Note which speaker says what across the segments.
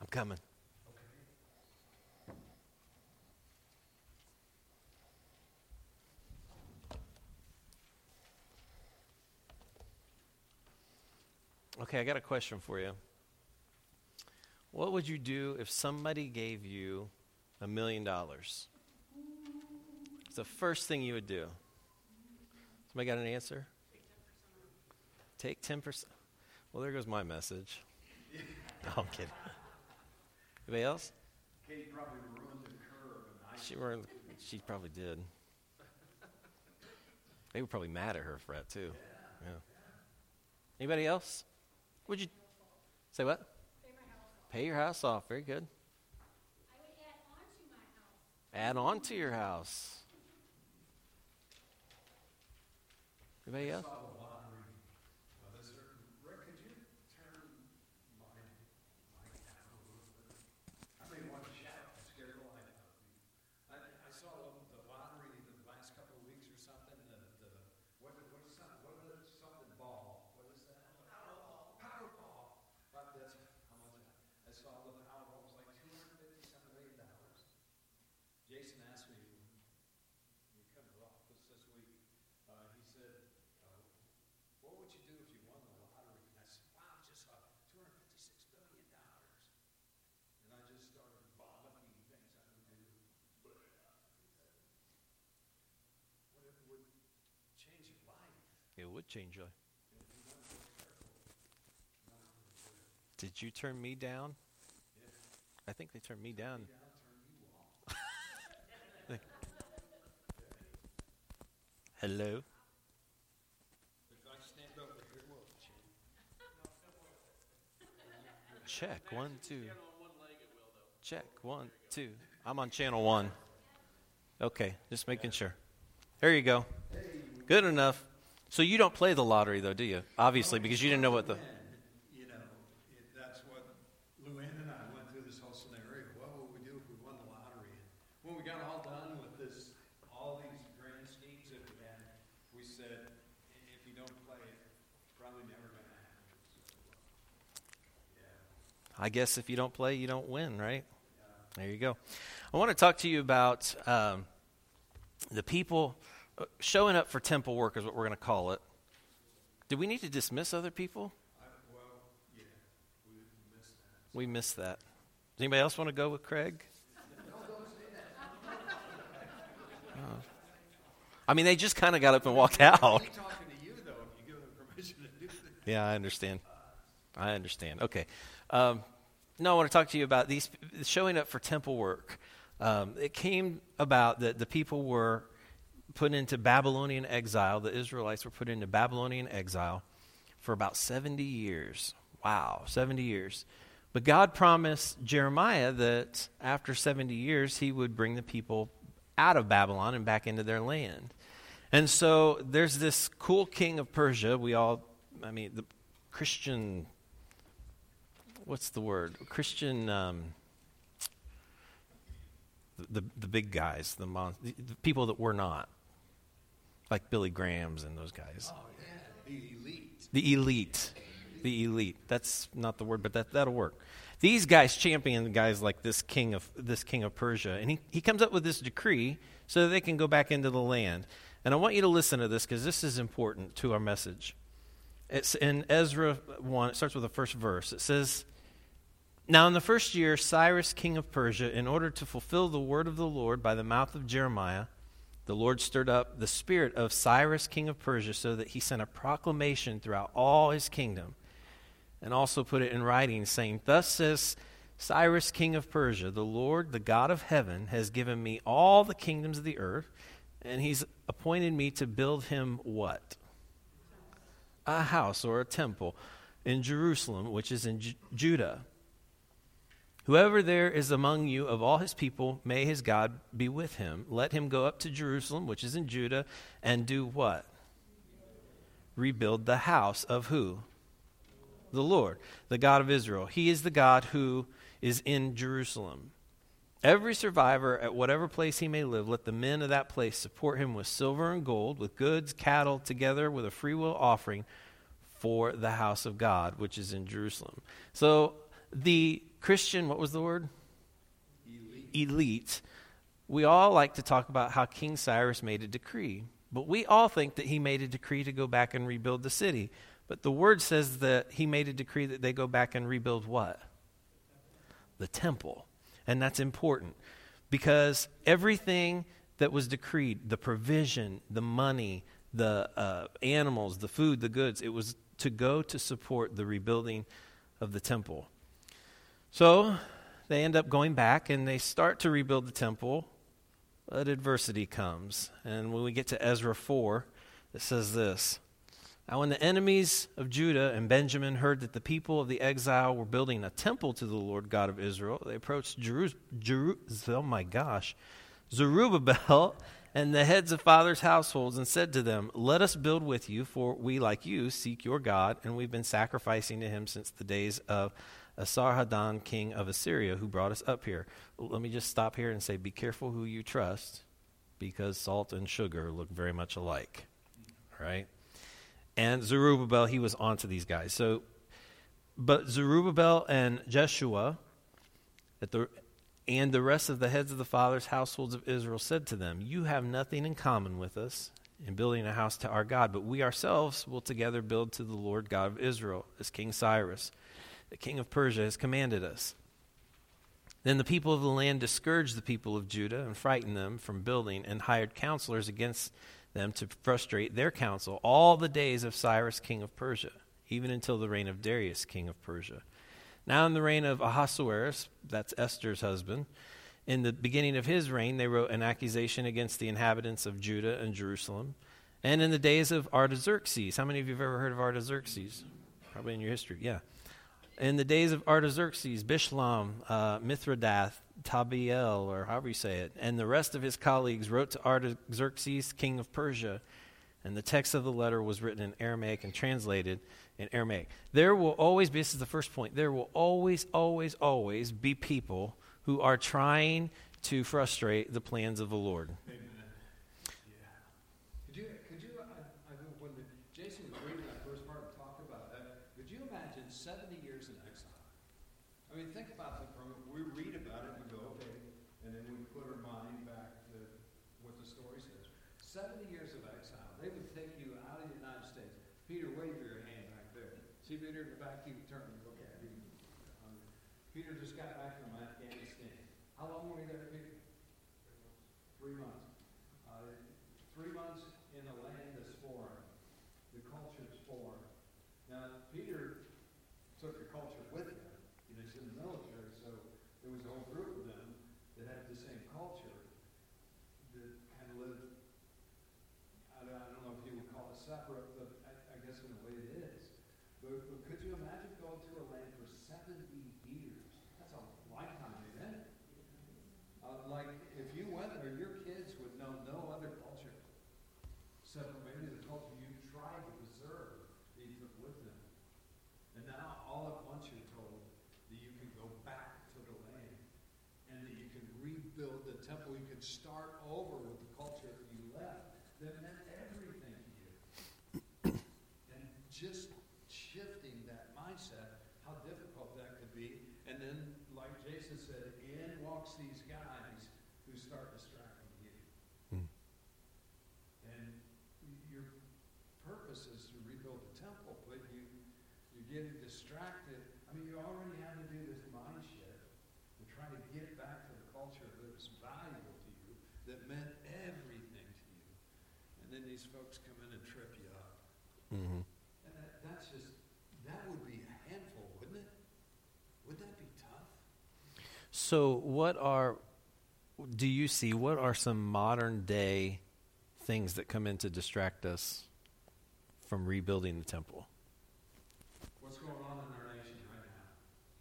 Speaker 1: coming. Okay, I got a question for you. What would you do if somebody gave you $1 million? It's the first thing you would do. Somebody got an answer? Take 10%. Well, there goes my message. No, I'm kidding. Anybody else?
Speaker 2: Katie probably ruined the curve.
Speaker 1: She probably did. They were probably mad at her for that too. Yeah. Anybody else? Would you say what? Pay your house off. Very good.
Speaker 3: I would add on to my house.
Speaker 1: Add on to your house. Anybody else?
Speaker 2: Rick, could you turn my mic down a little bit? I may want to shout. I scared the light out of me. I saw the lottery the last couple of weeks or something. What is something ball? What is that? Powerball. That's how much I saw the Powerball was like $257 million. Jason asked me when we come to the office this week. He said, "What would you do if you won the lottery?" And I said, "Wow, I just saw $256 billion." And I just started vomiting things I would do. What it would change your life.
Speaker 1: It would change your life. Did you turn me down? I think they turned me down. Hello?
Speaker 2: If I stand over here, will it change?
Speaker 1: Check. 1, 2. Check. 1, 2. I'm on channel 1. Okay, just making sure. There you go. Good enough. So you don't play the lottery, though, do you? Obviously, because you didn't know what the...
Speaker 2: That's what Luann and I went through this whole scenario. What would we do if we won the lottery? And when we got all done with this, all these grand schemes that we had, we said, if you don't play it, it's probably never going to happen.
Speaker 1: I guess if you don't play, you don't win, right? There you go. I want to talk to you about the people showing up for temple work is what we're going to call it. Do we need to dismiss other people? We missed that. Does anybody else want to go with Craig? I mean, they just kind of got up and walked out.
Speaker 2: I'm talking to you, though, if you give them permission to do that.
Speaker 1: Yeah, I understand. Okay. No, I want to talk to you about these showing up for temple work. It came about that the people were put into Babylonian exile. The Israelites were put into Babylonian exile for about 70 years. Wow, 70 years. But God promised Jeremiah that after 70 years, he would bring the people out of Babylon and back into their land. And so there's this cool king of Persia. The Christian, what's the word? Christian, the big guys, the people that were not. Like Billy Graham's and those guys.
Speaker 2: Oh, yeah, the elite.
Speaker 1: The elite. That's not the word, but that'll work. These guys champion guys like this king of Persia, and he comes up with this decree so that they can go back into the land. And I want you to listen to this because this is important to our message. It's in Ezra 1. It starts with the first verse. It says, "Now in the first year, Cyrus, king of Persia, in order to fulfill the word of the Lord by the mouth of Jeremiah, the Lord stirred up the spirit of Cyrus, king of Persia, so that he sent a proclamation throughout all his kingdom, and also put it in writing, saying, 'Thus says Cyrus, king of Persia, the Lord, the God of heaven, has given me all the kingdoms of the earth, and he's appointed me to build him' what? A house or a temple in Jerusalem, which is in Judah. Whoever there is among you of all his people, may his God be with him. Let him go up to Jerusalem, which is in Judah, and do what? Rebuild the house of who? The Lord, the God of Israel. He is the God who is in Jerusalem. Every survivor at whatever place he may live, let the men of that place support him with silver and gold, with goods, cattle, together with a freewill offering for the house of God, which is in Jerusalem." So the Christian, what was the word? Elite. We all like to talk about how King Cyrus made a decree, but we all think that he made a decree to go back and rebuild the city. But the word says that he made a decree that they go back and rebuild what? The temple. And that's important because everything that was decreed, the provision, the money, the animals, the food, the goods, it was to go to support the rebuilding of the temple. So they end up going back and they start to rebuild the temple, but adversity comes. And when we get to Ezra 4, it says this. Now when the enemies of Judah and Benjamin heard that the people of the exile were building a temple to the Lord God of Israel, they approached Zerubbabel and the heads of fathers' households and said to them, "Let us build with you, for we, like you, seek your God, and we've been sacrificing to him since the days of Esarhaddon, king of Assyria, who brought us up here." Let me just stop here and say, be careful who you trust, because salt and sugar look very much alike, right? And Zerubbabel, he was onto these guys. But Zerubbabel and Jeshua, and the rest of the heads of the fathers' households of Israel said to them, "You have nothing in common with us in building a house to our God, but we ourselves will together build to the Lord God of Israel, as King Cyrus, the king of Persia, has commanded us." Then the people of the land discouraged the people of Judah and frightened them from building and hired counselors against them to frustrate their counsel all the days of Cyrus, king of Persia, even until the reign of Darius, king of Persia. Now in the reign of Ahasuerus, that's Esther's husband, in the beginning of his reign, they wrote an accusation against the inhabitants of Judah and Jerusalem. And in the days of Artaxerxes, how many of you have ever heard of Artaxerxes? Probably in your history, yeah. In the days of Artaxerxes, Bishlam, Mithridath, Tabiel, or however you say it, and the rest of his colleagues wrote to Artaxerxes, king of Persia, and the text of the letter was written in Aramaic and translated in Aramaic. There will always be, this is the first point, there will always, always, always be people who are trying to frustrate the plans of the Lord.
Speaker 2: Amen. Yeah. Could you I know when Jason was reading that first part and talked about that, could you imagine 70 years in exile? I mean, think about we read about it and we go, okay, and then we put our mind back to what the story says. 70 years of exile. They would take you out of the United States. Peter, wave your hand back there. See Peter in the back? You turn and look at him. Peter just got back from Afghanistan. How long were you there, Peter? 3 months. 3 months in a land that's foreign. The culture's foreign. Now, Peter took the culture with him. He's in the military, so there was a whole group of them that had the same culture that kind of lived, I don't know if you would call it separate, but I guess in a way it is. But could you imagine going to a land for 70 years? That's a lifetime, isn't it? Like, if you went there, your kids would know no other culture except for maybe the culture you tried to preserve that you took with them. And now, all at once, you're told that you can go back to the land and that you can rebuild the temple. You can start over with the culture that you left. That meant everything to you. And just shifting that mindset, how difficult that could be. And then, like Jason said, in walks these guys who start distracting you. And your purpose is to rebuild the temple, but you're getting distracted. I mean, you already had to do this mind shift and try to get back to the culture that was valuable to you, that meant everything to you. And then these folks come in and trip you up.
Speaker 1: Mm-hmm.
Speaker 2: And that would be a handful, wouldn't it? Would that be tough?
Speaker 1: So what are some modern day things that come in to distract us from rebuilding the temple?
Speaker 2: What's going on in our nation right now?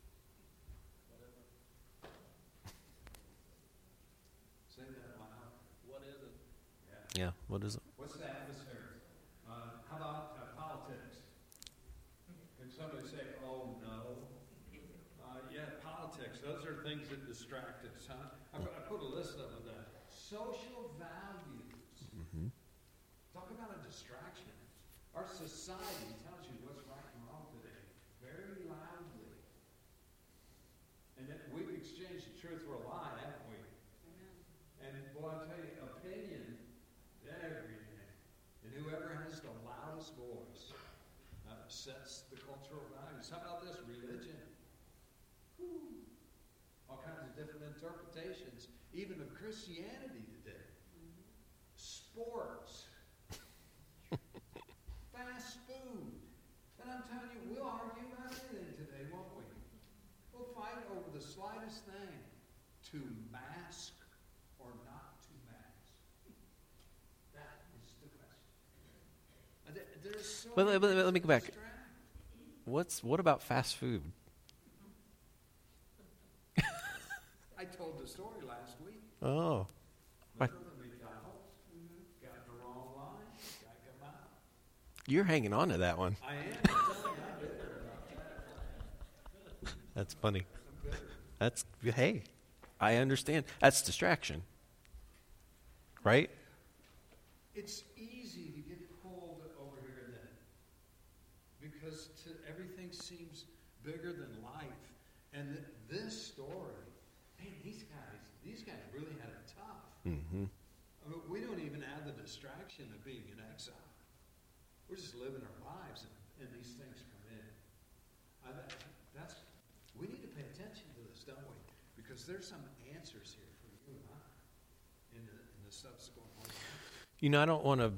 Speaker 2: Say that loud. What is it?
Speaker 1: Yeah, what is it?
Speaker 2: What's the atmosphere? How about politics? Can somebody say, "Oh no"? Yeah, politics. Those are things that distract us, huh? I put a list of them. Social values.
Speaker 1: Mm-hmm.
Speaker 2: Talk about a distraction. Our society tells you what's right and wrong today very loudly. sets the cultural values. How about this? Religion. Whew. All kinds of different interpretations, even of Christianity today. Sports. Fast food. And I'm telling you, we'll argue about anything today, won't we? We'll fight over the slightest thing. To mask or not to mask. That is the question. There's so
Speaker 1: But
Speaker 2: many
Speaker 1: let me go back.
Speaker 2: distract.
Speaker 1: What about fast food?
Speaker 2: I told the story last week.
Speaker 1: Oh.
Speaker 2: Remember the McDonald's? Got the wrong line. Got to come out.
Speaker 1: You're hanging on to that one.
Speaker 2: I am. I'm telling you, I'm bitter about that.
Speaker 1: That's funny.
Speaker 2: I'm bitter.
Speaker 1: That's, hey, I understand. That's distraction. Right?
Speaker 2: It's easy to get pulled over here and then. Because everything seems bigger than life. And this story, man, these guys really had it tough.
Speaker 1: Mm-hmm.
Speaker 2: I mean, we don't even have the distraction of being in exile. We're just living our lives, and these things come in. We need to pay attention to this, don't we? Because there's some answers here for you and I in the subsequent ones.
Speaker 1: You know, I don't want to,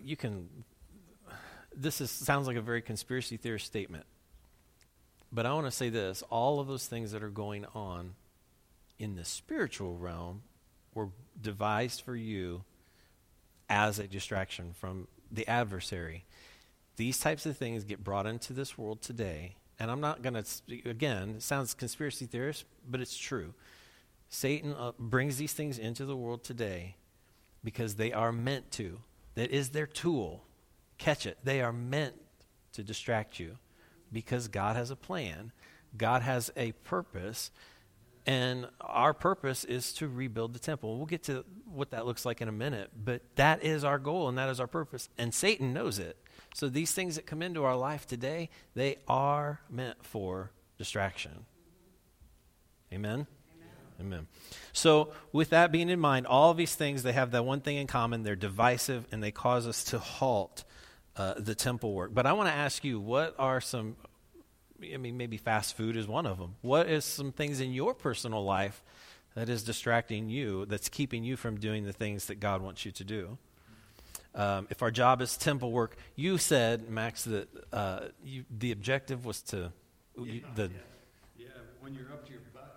Speaker 1: sounds like a very conspiracy theorist statement. But I want to say this, all of those things that are going on in the spiritual realm were devised for you as a distraction from the adversary. These types of things get brought into this world today, and I'm not going to, again, it sounds conspiracy theorist, but it's true. Satan brings these things into the world today because they are meant to. That is their tool. Catch it. They are meant to distract you because God has a plan. God has a purpose, and our purpose is to rebuild the temple. We'll get to what that looks like in a minute, but that is our goal and that is our purpose, and Satan knows it. So these things that come into our life today, they are meant for distraction. Amen? Amen. So with that being in mind, all of these things, they have that one thing in common. They're divisive, and they cause us to halt the temple work. But I want to ask you, what are some, maybe fast food is one of them. What is some things in your personal life that is distracting you, that's keeping you from doing the things that God wants you to do? If our job is temple work, you said, Max, that the objective was to...
Speaker 2: Yeah, when you're up to your butt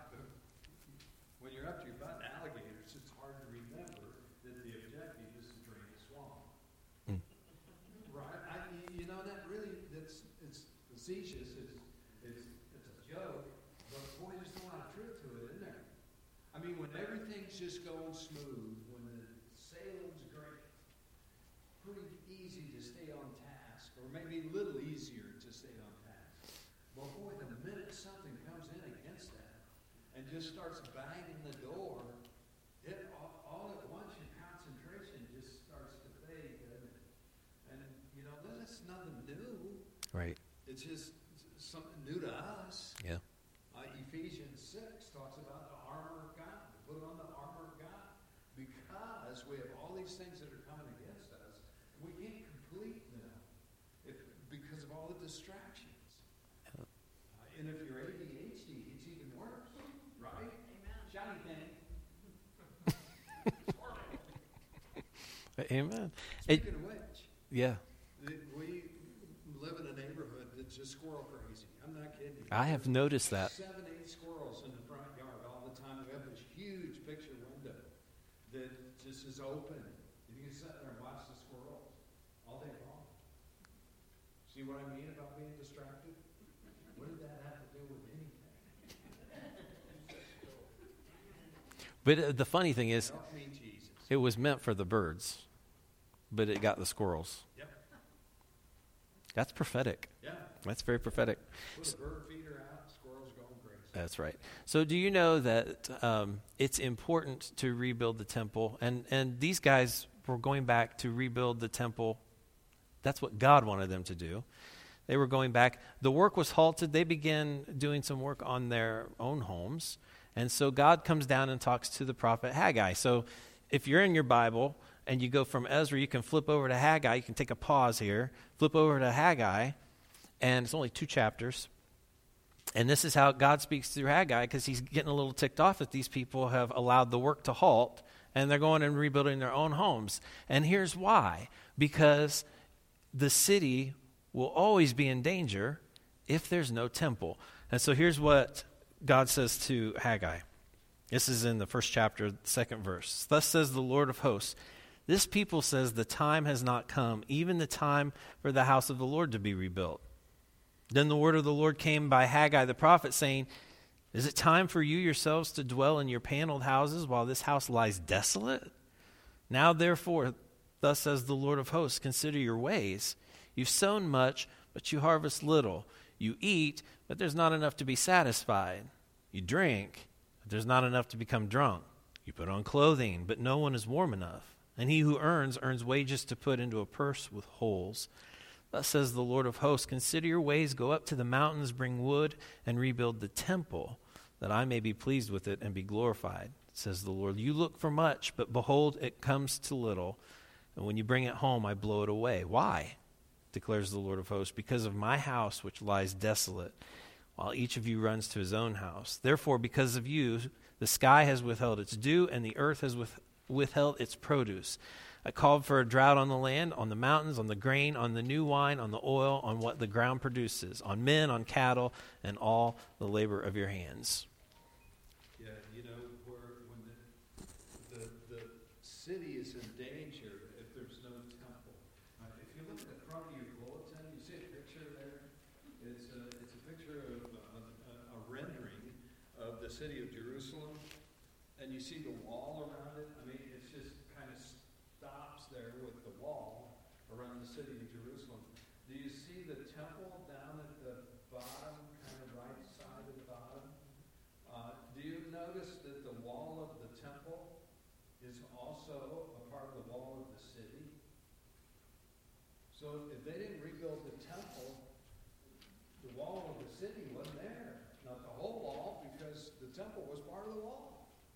Speaker 2: in alligators, it's hard to remember that the objective is to drain the swamp. Right? It's facetious, it's a joke, but boy, there's a lot of truth to it, isn't there? I mean, when everything's just going smooth, when the sailing's great, pretty easy to stay on task, or maybe a little easier to stay on task. But boy, the minute something comes in against that and just starts banging the door, all at once your concentration just starts to fade, doesn't it? And, that's nothing new.
Speaker 1: Right.
Speaker 2: It's just something new to us.
Speaker 1: Yeah.
Speaker 2: Ephesians 6 talks about the armor of God. Put on the armor of God. Because we have all these things that are coming against us, we can't complete them because of all the distractions. And if you're ADHD, it's even worse, right? Amen. Shiny penny.
Speaker 1: Amen.
Speaker 2: Speaking of which,
Speaker 1: Yeah.
Speaker 2: we live in a neighborhood that's just squirrel crazy. I'm not kidding you.
Speaker 1: I have noticed that.
Speaker 2: 7, 8 squirrels in the front yard all the time. We have this huge picture window that just is open. And you can sit there and watch the squirrels all day long. See what I mean about being distracted? What did that have to do with anything?
Speaker 1: But the funny thing is,
Speaker 2: Help me, Jesus.
Speaker 1: it was meant for the birds, but it got the squirrels.
Speaker 2: Yep.
Speaker 1: That's prophetic.
Speaker 2: Yeah.
Speaker 1: That's very prophetic.
Speaker 2: Put a bird feeder out, squirrels going crazy.
Speaker 1: That's right. So do you know that it's important to rebuild the temple? And these guys were going back to rebuild the temple. That's what God wanted them to do. They were going back. The work was halted. They began doing some work on their own homes. And so God comes down and talks to the prophet Haggai. So if you're in your Bible and you go from Ezra, you can flip over to Haggai. You can take a pause here, flip over to Haggai. And it's only 2 chapters. And this is how God speaks through Haggai, because he's getting a little ticked off that these people have allowed the work to halt, and they're going and rebuilding their own homes. And here's why. Because the city will always be in danger if there's no temple. And so here's what God says to Haggai. This is in the 1st chapter, 2nd verse. Thus says the Lord of hosts, this people says the time has not come, even the time for the house of the Lord to be rebuilt. Then the word of the Lord came by Haggai the prophet, saying, is it time for you yourselves to dwell in your paneled houses while this house lies desolate? Now therefore, thus says the Lord of hosts, consider your ways. You've sown much, but you harvest little. You eat, but there's not enough to be satisfied. You drink, but there's not enough to become drunk. You put on clothing, but no one is warm enough. And he who earns wages to put into a purse with holes. Thus says the Lord of hosts, consider your ways, go up to the mountains, bring wood, and rebuild the temple, that I may be pleased with it and be glorified, says the Lord. You look for much, but behold, it comes to little. And when you bring it home, I blow it away. Why? Declares the Lord of hosts, because of my house which lies desolate, while each of you runs to his own house. Therefore, because of you, the sky has withheld its dew, and the earth has withheld its produce. I called for a drought on the land, on the mountains, on the grain, on the new wine, on the oil, on what the ground produces, on men, on cattle, and all the labor of your hands.
Speaker 2: Yeah, when the city is in danger if there's no temple. If you look at the front of your bulletin, you see a picture there. It's a picture of a rendering of the city of Jerusalem, and you see the wall around it. I mean, it's just kind of stops there with the wall around the city of Jerusalem. Do you see the temple down at the bottom, kind of right side of the bottom? Do you notice that the wall of the temple is also a part of the wall of the city? So if they didn't rebuild the temple, the wall of the city wasn't there. Not the whole wall, because the temple was part of the wall.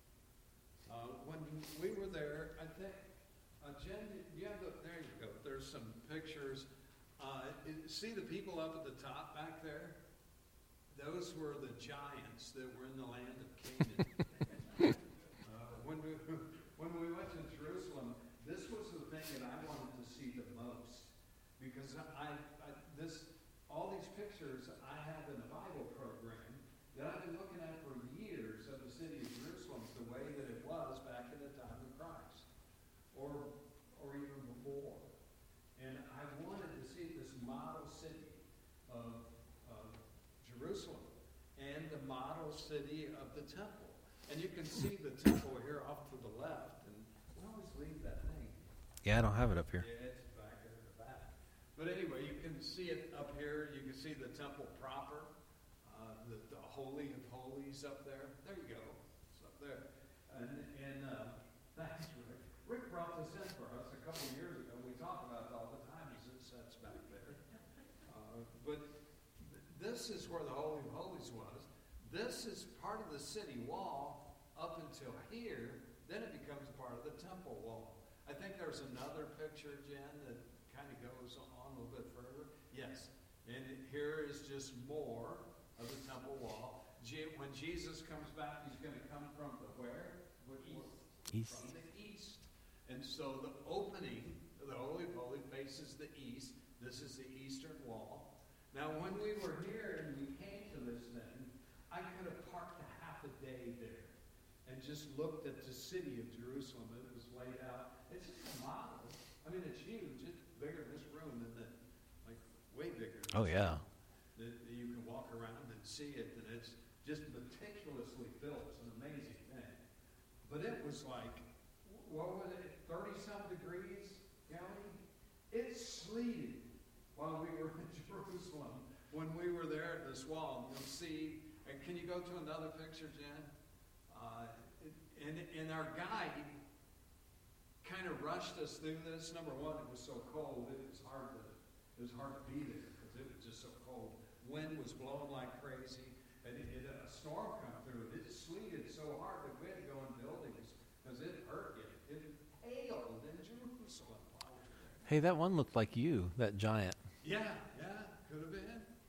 Speaker 2: When we were there, I think, Jen, there you go. There's some pictures. See the people up at the top back there? Those were the giants that were in the land of Canaan. When we went to Jerusalem, this was the thing that I wanted to see the most, because all these pictures I have in a Bible program that I've been looking at for years of the city of Jerusalem, the way that it was back in the time of Christ, or even before. And I wanted to see this model city of Jerusalem and the model city of the temple. And you can see the temple here off to the left, and we always leave that thing.
Speaker 1: Yeah, I don't have it up here.
Speaker 2: Yeah, it's back there in the back. But anyway, you can see it up here. You can see the temple proper, the Holy of Holies up there. There you go. It's up there. And thanks, Rick. Rick brought this in for us a couple of years ago. We talk about it all the time as it sits back there. But this is where the Holy of Holies was. This is part of the city wall up until here. Then it becomes part of the temple wall. I think there's another picture, Jen, that kind of goes on a little bit further. Yes. And here is just more of the temple wall. When Jesus comes back, he's going to come from the where?
Speaker 1: East.
Speaker 2: From the east. And so the opening of the Holy of Holies faces the east. This is the eastern wall. Now, when we were here and we came to this thing, I could have parked a half a day there and just looked at the city of Jerusalem. It was laid out. It's just a model. I mean, it's huge. It's bigger in this room than way bigger.
Speaker 1: Oh, yeah.
Speaker 2: That you can walk around and see it, and it's just meticulously built. It's an amazing thing. But it was like, what was it, 30-some degrees, Kelly? It sleeted while we were in Jerusalem when we were there at this wall. You'll see, can you go to another picture, Jen? And our guide kind of rushed us through this. Number one, it was so cold, it was hard to be there because it was just so cold. Wind was blowing like crazy, and a storm come through. It sleeted so hard that we had to go in buildings because it hurt you. It hailed in Jerusalem while we were there.
Speaker 1: Hey, that one looked like you, that giant.
Speaker 2: Yeah, could have been.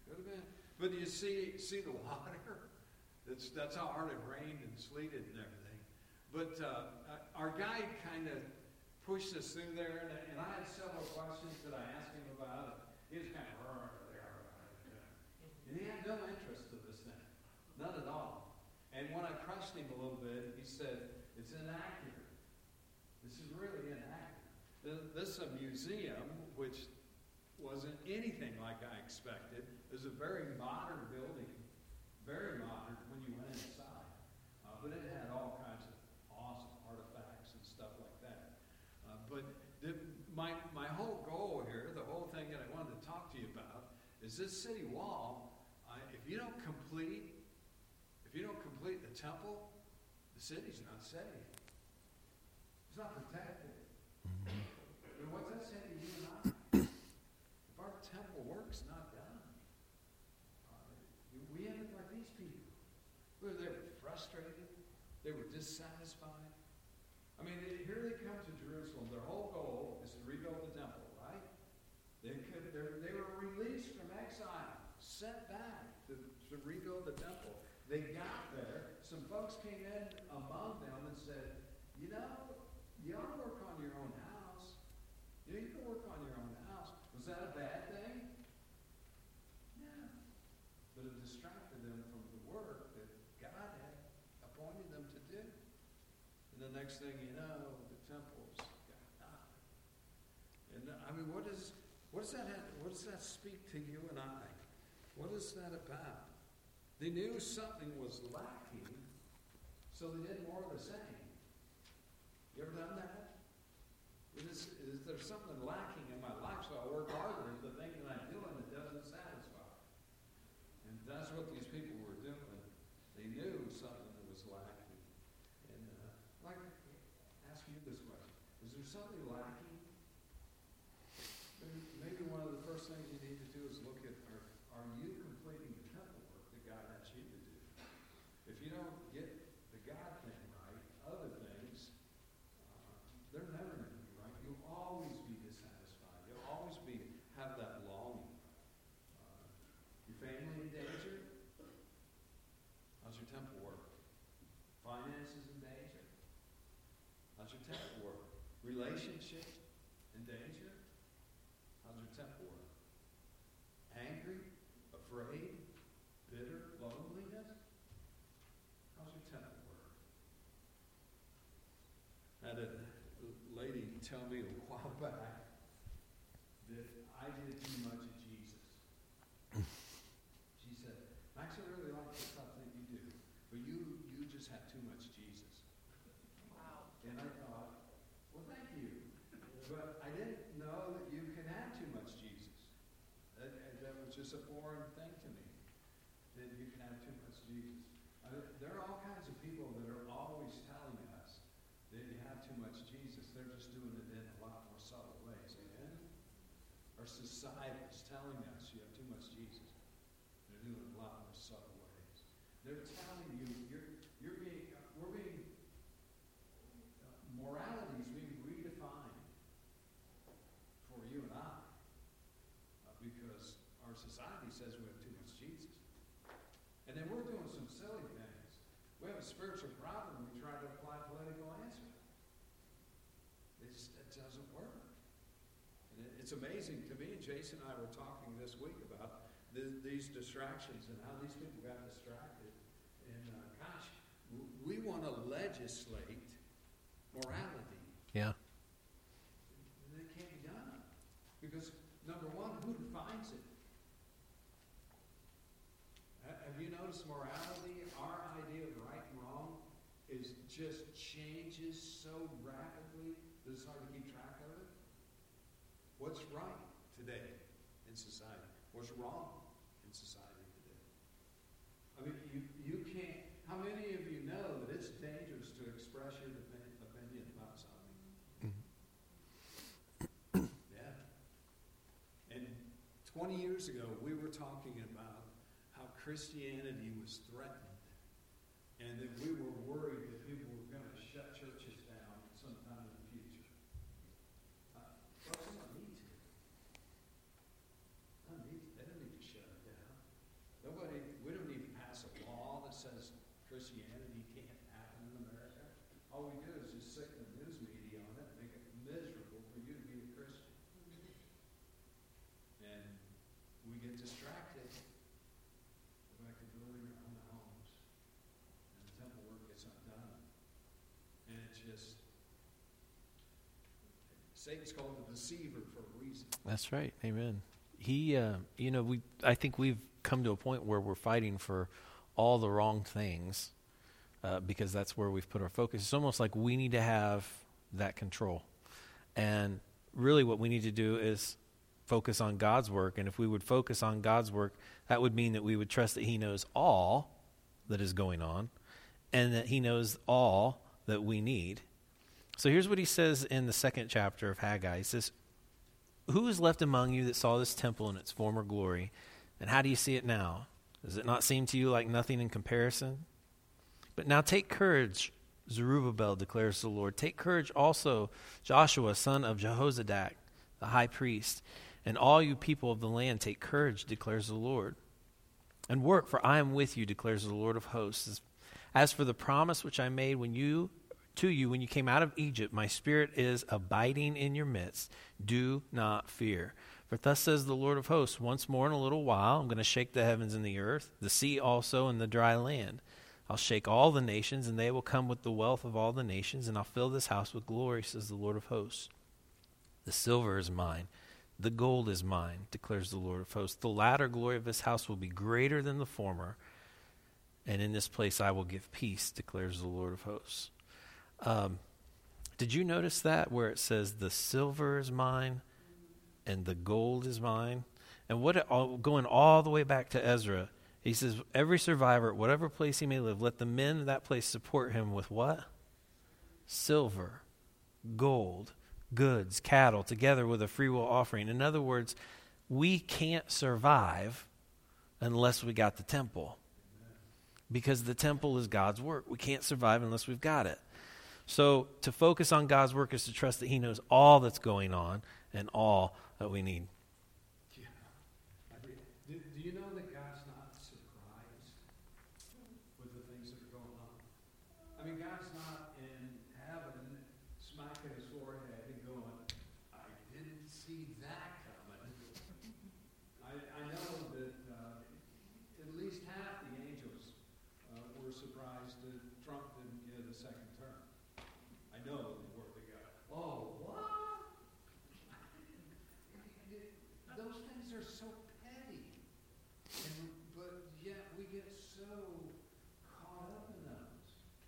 Speaker 2: But you see the water. That's how hard it rained and sleeted and everything. But our guide kind of pushed us through there, and I had several questions that I asked him about it. He was kind of and he had no interest in this thing, none at all. And when I pressed him a little bit, he said, "It's inaccurate. This is really inaccurate. This is a museum, which wasn't anything like I expected. It was a very modern building, very modern when you went inside. But it had all kinds of awesome artifacts and stuff like that. My whole goal here, the whole thing that I wanted to talk to you about, is this city wall. If you don't complete the temple, the city's not saved. It's not protected. And what's that say to you and I? If our temple work's not done, we end up like these people. They were frustrated. They were dissatisfied. I mean, here they come to Jerusalem. Their whole goal is to rebuild the temple, right? They were released from exile, sent back to rebuild the temple. They got there. Some folks came in among them and said, you ought to work on your own house. You can work on your own house. Was that a bad thing? No. But it distracted them from the work that God had appointed them to do. And the next thing you know, the temple's got nothing. And I mean, what does that speak to you and I? What is that about? They knew something was lacking, so they did more of the same. You ever done that? Is there something lacking in my life, so I work harder at the thing that I'm doing that doesn't satisfy? And that's what these people were doing. They knew something that was lacking. And I'd like to ask you this question. Is there something lacking? Maybe one of the first things you need to do is look at, are you completing the temple work that God asked you to do? If you don't get the God thing right, other things, they're never going to be right. You'll always be dissatisfied. You'll always have that longing. Your family in danger? How's your temple work? Finances in danger? How's your temple work? Relationship in danger? How's your temple work? Angry? Afraid? Bitter? Loneliness? How's your temple work? I had a lady tell me a while back that I did too much of Jesus. She said, "Max, I really like the stuff that you do, but you just have too much Jesus." Wow. And I thought, well, thank you. But I didn't know that you can have too much Jesus. That was just a foreign thing to me, that you can have too much Jesus. There are all kinds of people that are always telling us that you have too much Jesus. They're just doing it in a lot more subtle ways. Amen? Our society is telling us you have too much Jesus. They're doing it in a lot more subtle ways. They're telling you morality is being redefined for you and I because our society says we have too much Jesus. And then we're doing some silly things. We have a spiritual problem. We try to apply political answers. It doesn't work. And it's amazing to me. Jason and I were talking this week about these distractions and how these people got distracted. And gosh, we want to legislate morality.
Speaker 1: Yeah.
Speaker 2: And it can't be done. Because, number one, who defines it? Have you noticed morality, our idea of right and wrong, just changes so rapidly that it's hard to keep track of it? What's right today in society? What's wrong in society today? I mean, you can't. How many of you know that it's dangerous to express your opinion about something? Yeah. And 20 years ago, we were talking about how Christianity was threatened and that we were worried that people were going to shut churches down sometime in the future. Folks, they don't need to. They don't need to shut it down. Satan's called the deceiver for a reason.
Speaker 1: That's right. Amen. He, I think we've come to a point where we're fighting for all the wrong things because that's where we've put our focus. It's almost like we need to have that control. And really what we need to do is focus on God's work. And if we would focus on God's work, that would mean that we would trust that he knows all that is going on and that he knows all that we need. So here's what he says in the 2nd chapter of Haggai. He says, "Who is left among you that saw this temple in its former glory? And how do you see it now? Does it not seem to you like nothing in comparison? But now take courage, Zerubbabel, declares the Lord. Take courage also, Joshua, son of Jehozadak, the high priest. And all you people of the land, take courage, declares the Lord. And work, for I am with you, declares the Lord of hosts. As for the promise which I made when you came out of Egypt, my spirit is abiding in your midst. Do not fear. For thus says the Lord of hosts, once more in a little while, I'm going to shake the heavens and the earth, the sea also and the dry land. I'll shake all the nations, and they will come with the wealth of all the nations, and I'll fill this house with glory, says the Lord of hosts. The silver is mine, the gold is mine, declares the Lord of hosts. The latter glory of this house will be greater than the former, and in this place I will give peace, declares the Lord of hosts." Did you notice that where it says the silver is mine and the gold is mine? And going all the way back to Ezra, he says, every survivor, at whatever place he may live, let the men of that place support him with what? Silver, gold, goods, cattle, together with a freewill offering. In other words, we can't survive unless we got the temple. Because the temple is God's work. We can't survive unless we've got it. So to focus on God's work is to trust that he knows all that's going on and all that we need.
Speaker 2: Yeah. Do you know that God's not surprised with the things that are going on? I mean, God's not in heaven smacking his forehead and going, I didn't see that coming. I know that at least half the angels were surprised that Trump didn't get a second term. I know the word of God. Oh, what? Those things are so petty. But yet we get so caught up in those.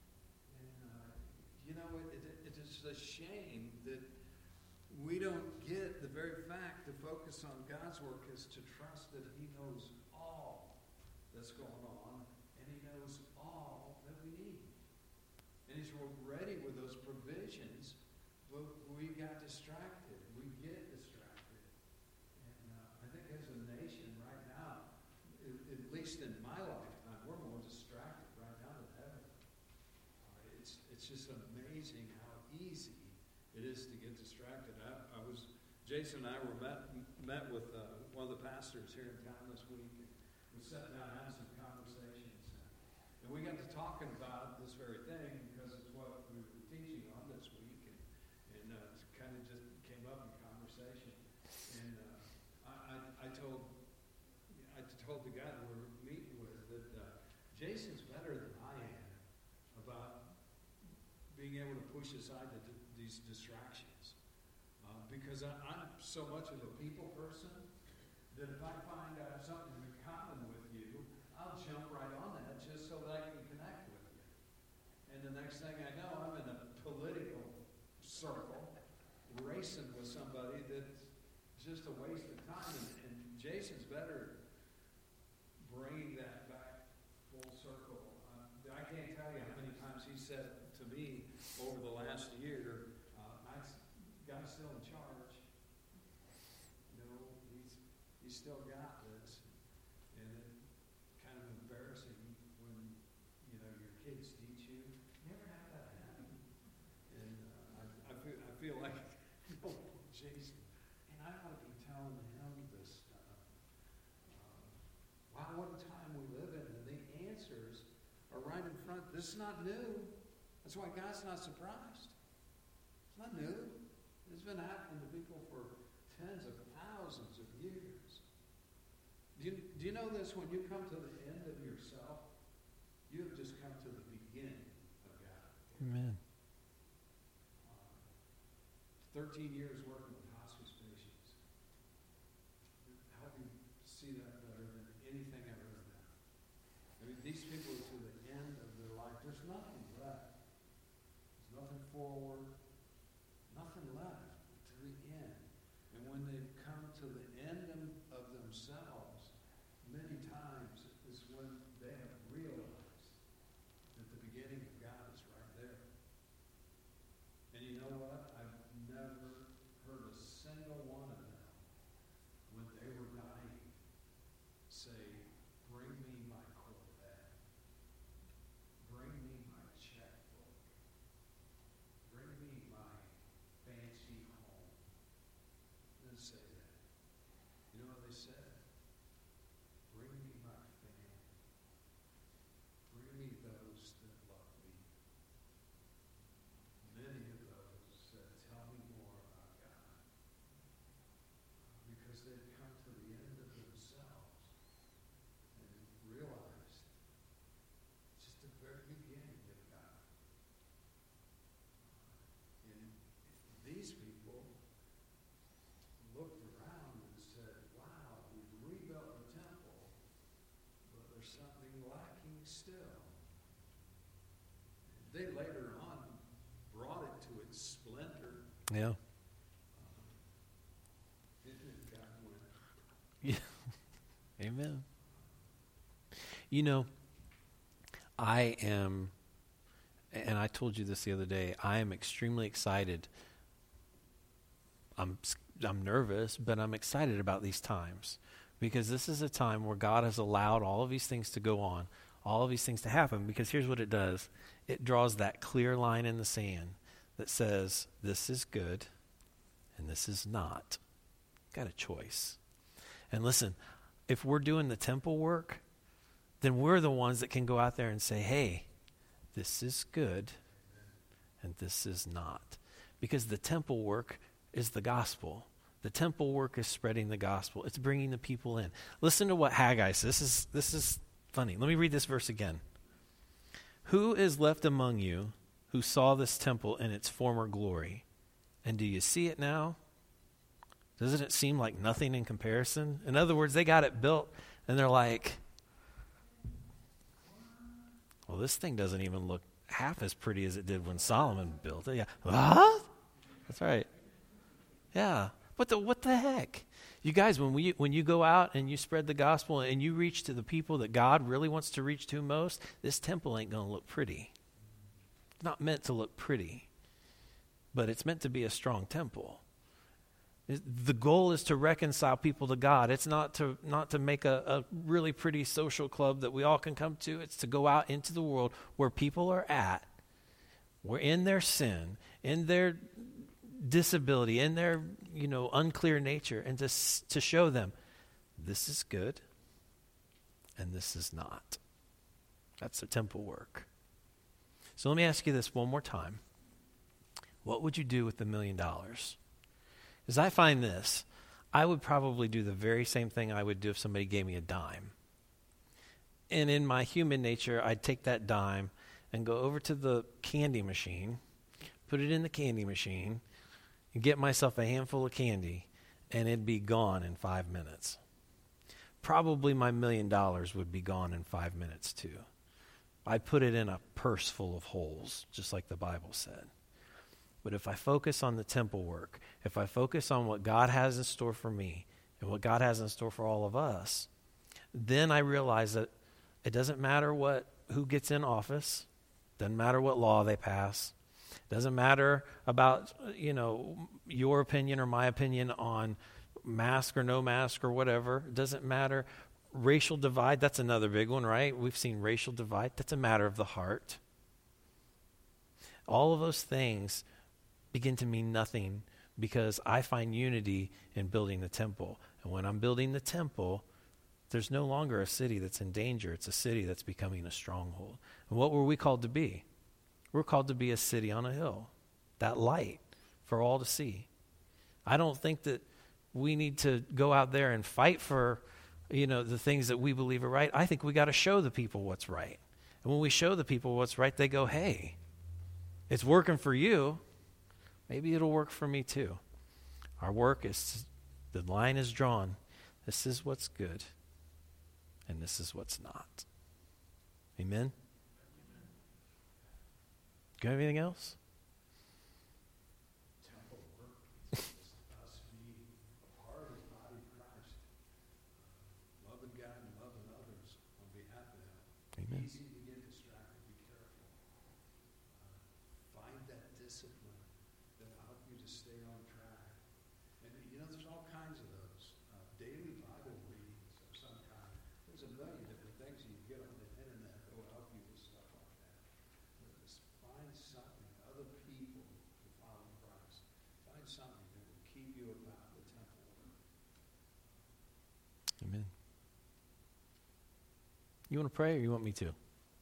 Speaker 2: And, it is a shame that we don't get the very fact to focus on God's work is to trust that he knows all that's going on and he knows all that we need. And he's ready with those provisions, but we got distracted. We get distracted. And I think as a nation right now, at least in my lifetime, we're more distracted right now than ever. It's just amazing how easy it is to get distracted. Jason and I met with one of the pastors here in town this week. We sat down and had some conversations. And we got to talking about this very thing because it's what we were teaching on this week, and it kind of just came up in conversation. And I told the guy that we were meeting with that Jason's better than I am about being able to push aside these distractions, because I'm so much of a people person that if I find I have something in common with you, I'll jump right on that just so that I can connect with you. And the next thing I know, I'm in a political circle racing with somebody that's just a waste of time. And Jason's better bringing that back full circle. I can't tell you how many times he said to me over the last year, God's still in charge. He's still got this. And it kind of embarrassing when, your kids teach you, never have that happen. And I feel like, Jason, and I ought to be telling him this stuff. Wow, what a time we live in. And the answers are right in front. This is not new. That's why God's not surprised. It's not new. It's been happening to people for tens of thousands of years. Do you know this? When you come to the end of yourself, you have just come to the beginning of God.
Speaker 1: Amen.
Speaker 2: 13 years working with hospice patients. Help me see that better than anything I've ever done. I mean, these people are to the end of their life. There's nothing left. There's nothing forward. Nothing left to the end. And when they come to the end of themselves, many times is when they have realized that the beginning of God is right there. And you know what? I've never heard a single one of them, when they were dying, say, bring me my Corvette. Bring me my checkbook. Bring me my fancy home. They didn't say that. You know what they said? Bring me my family. Bring me those that love me. Many of those said, tell me more about God. Because they'd come to the end of themselves and realized just the very beginning of God. And these people looked around and said, wow, we've rebuilt the temple, but there's something lacking still. They later on brought it to its splendor.
Speaker 1: Yeah.
Speaker 2: God went,
Speaker 1: Yeah. Amen. You know, I am, and I told you this the other day, I am extremely excited. I'm nervous, but I'm excited about these times because this is a time where God has allowed all of these things to go on, all of these things to happen, because here's what it does. It draws that clear line in the sand that says, this is good and this is not. Got a choice. And listen, if we're doing the temple work, then we're the ones that can go out there and say, hey, this is good and this is not. Because the temple work is the gospel. The temple work is spreading the gospel. It's bringing the people in. Listen to what Haggai says. This is funny. Let me read this verse again. Who is left among you who saw this temple in its former glory? And do you see it now? Doesn't it seem like nothing in comparison? In other words, they got it built, and they're like, well, this thing doesn't even look half as pretty as it did when Solomon built it. Yeah. What? That's right. Yeah. What the heck? You guys, when you go out and you spread the gospel and you reach to the people that God really wants to reach to most, this temple ain't going to look pretty. It's not meant to look pretty, but it's meant to be a strong temple. The goal is to reconcile people to God. It's not to make a really pretty social club that we all can come to. It's to go out into the world where people are at. We're in their sin, in their disability, in their unclear nature, and to show them this is good and this is not. That's the temple work. So let me ask you this one more time. What would you do with $1 million? Because I find this, I would probably do the very same thing I would do if somebody gave me a dime. And in my human nature, I'd take that dime and go over to the candy machine, put it in the candy machine, and get myself a handful of candy, and it'd be gone in 5 minutes. Probably my $1 million would be gone in 5 minutes too. I'd put it in a purse full of holes, just like the Bible said. But if I focus on the temple work, if I focus on what God has in store for me and what God has in store for all of us, then I realize that it doesn't matter who gets in office, doesn't matter what law they pass, doesn't matter about your opinion or my opinion on mask or no mask or whatever. It doesn't matter. Racial divide, that's another big one, right? We've seen racial divide. That's a matter of the heart. All of those things begin to mean nothing because I find unity in building the temple. And when I'm building the temple, there's no longer a city that's in danger. It's a city that's becoming a stronghold. And what were we called to be? We're called to be a city on a hill, that light for all to see. I don't think that we need to go out there and fight for, the things that we believe are right. I think we got to show the people what's right. And when we show the people what's right, they go, hey, it's working for you. maybe it'll work for me too. Our work is, the line is drawn. This is what's good, and this is what's not. Amen? Do you have anything else?
Speaker 2: Temple work is us being a part of the body of Christ, loving God and loving others on behalf of Him.
Speaker 1: Amen.
Speaker 2: Easy to get distracted. Be careful. Find that discipline that will help you to stay on track. And there's all kinds of those daily Bible readings of some kind. There's a million different things you can get on the internet that will help you with stuff like that. Just find something, other people who follow Christ. Find something that will keep you about the temple work.
Speaker 1: Amen. You want to pray or you want me to?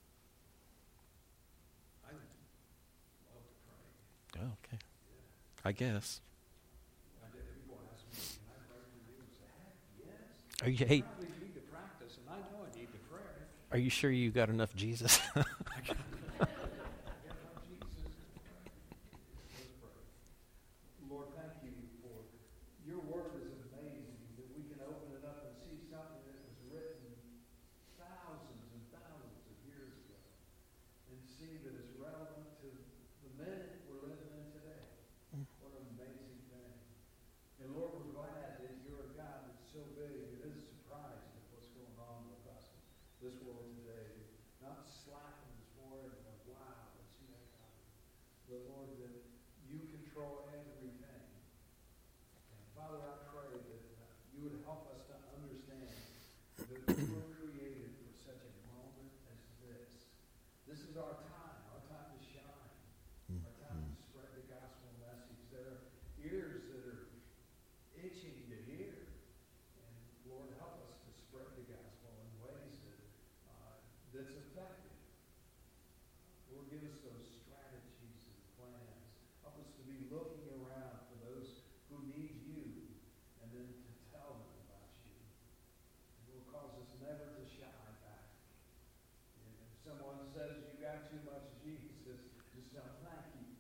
Speaker 2: I love to pray.
Speaker 1: Oh, okay. I guess.
Speaker 2: People ask me, can I pray for you? I say, heck, yes.
Speaker 1: Are you,
Speaker 2: I
Speaker 1: hey,
Speaker 2: probably need to practice, and I know I need to pray.
Speaker 1: are you sure you got enough Jesus?
Speaker 2: I get my Jesus to pray. Let's pray. Lord, thank you for your word is amazing, that we can open it up and see something that was written thousands and thousands of years ago and see that it's relevant to the minute we're living in today. What an amazing thing. And Lord, we're glad that you're a God that's so big, it is surprising at what's going on with us in this world today. Not slapping us for it, but wow, let's see that coming. But Lord, that you control everything. And Father, I pray that you would help us to understand that we were created for such a moment as this. This is our time to shine, our time to spread the gospel message. There are ears that are itching to hear. And Lord, help us to spread the gospel in ways that's effective. Lord, give us those strategies and plans. Help us to be looking around for those who need you and then to tell them about you. It will cause us never to shy back. And if someone says you got too much Jesus, just tell them, thank you.